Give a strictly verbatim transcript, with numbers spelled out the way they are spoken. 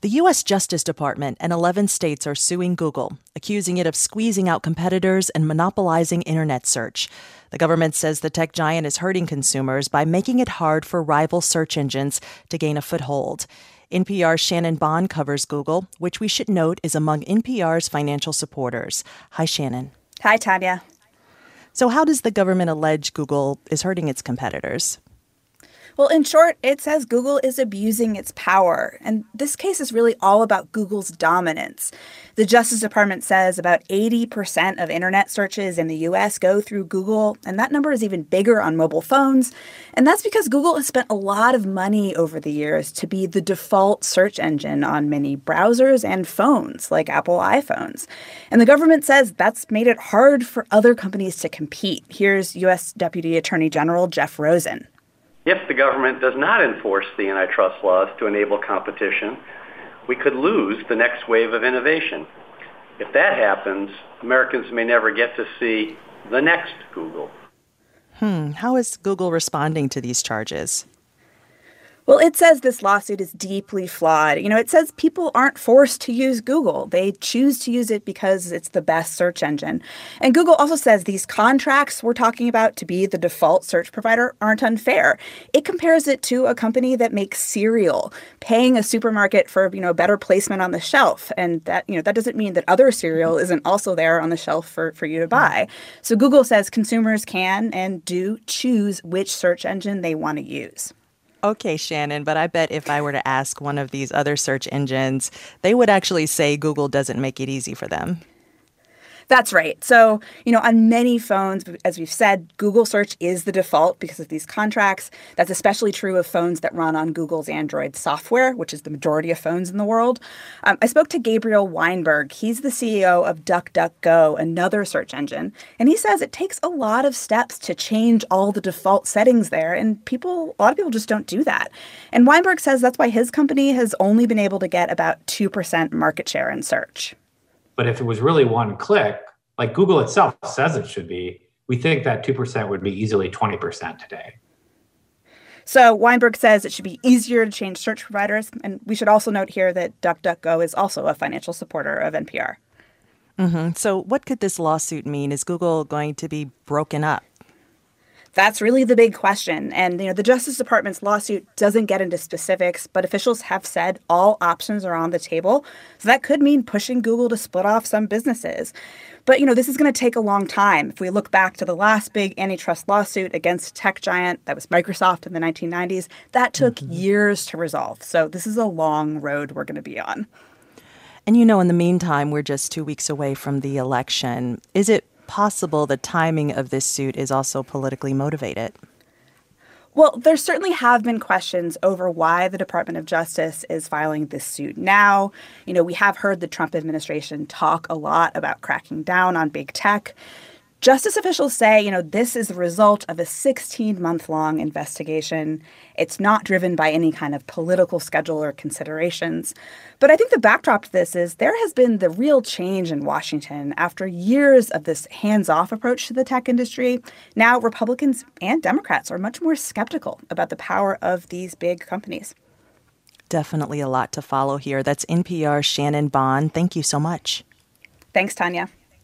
The U S Justice Department and eleven states are suing Google, accusing it of squeezing out competitors and monopolizing internet search. The government says the tech giant is hurting consumers by making it hard for rival search engines to gain a foothold. N P R's Shannon Bond covers Google, which we should note is among N P R's financial supporters. Hi, Shannon. Hi, Tanya. So how does the government allege Google is hurting its competitors? Well, in short, it says Google is abusing its power. And this case is really all about Google's dominance. The Justice Department says about eighty percent of internet searches in the U S go through Google, and that number is even bigger on mobile phones. And that's because Google has spent a lot of money over the years to be the default search engine on many browsers and phones, like Apple iPhones. And the government says that's made it hard for other companies to compete. Here's U S Deputy Attorney General Jeff Rosen. If the government does not enforce the antitrust laws to enable competition, we could lose the next wave of innovation. If that happens, Americans may never get to see the next Google. Hmm. How is Google responding to these charges? Well, it says this lawsuit is deeply flawed. You know, it says people aren't forced to use Google. They choose to use it because it's the best search engine. And Google also says these contracts we're talking about to be the default search provider aren't unfair. It compares it to a company that makes cereal, paying a supermarket for, you know, better placement on the shelf. And that, you know, that doesn't mean that other cereal isn't also there on the shelf for, for you to buy. So Google says consumers can and do choose which search engine they want to use. Okay, Shannon, but I bet if I were to ask one of these other search engines, they would actually say Google doesn't make it easy for them. That's right. So, you know, on many phones, as we've said, Google search is the default because of these contracts. That's especially true of phones that run on Google's Android software, which is the majority of phones in the world. Um, I spoke to Gabriel Weinberg. He's the C E O of DuckDuckGo, another search engine. And he says it takes a lot of steps to change all the default settings there. And people, a lot of people just don't do that. And Weinberg says that's why his company has only been able to get about two percent market share in search. But if it was really one click, like Google itself says it should be, we think that two percent would be easily twenty percent today. So Weinberg says it should be easier to change search providers. And we should also note here that DuckDuckGo is also a financial supporter of N P R. Mm-hmm. So what could this lawsuit mean? Is Google going to be broken up? That's really the big question. And, you know, the Justice Department's lawsuit doesn't get into specifics, but officials have said all options are on the table. So that could mean pushing Google to split off some businesses. But, you know, this is going to take a long time. If we look back to the last big antitrust lawsuit against tech giant, that was Microsoft in the nineteen nineties, that took mm-hmm. years to resolve. So this is a long road we're going to be on. And, you know, in the meantime, we're just two weeks away from the election. Is it possible the timing of this suit is also politically motivated? Well, there certainly have been questions over why the Department of Justice is filing this suit now. You know, we have heard the Trump administration talk a lot about cracking down on big tech. Justice officials say, you know, this is the result of a sixteen-month-long investigation. It's not driven by any kind of political schedule or considerations. But I think the backdrop to this is there has been the real change in Washington after years of this hands-off approach to the tech industry. Now Republicans and Democrats are much more skeptical about the power of these big companies. Definitely a lot to follow here. That's N P R's Shannon Bond. Thank you so much. Thanks, Tanya.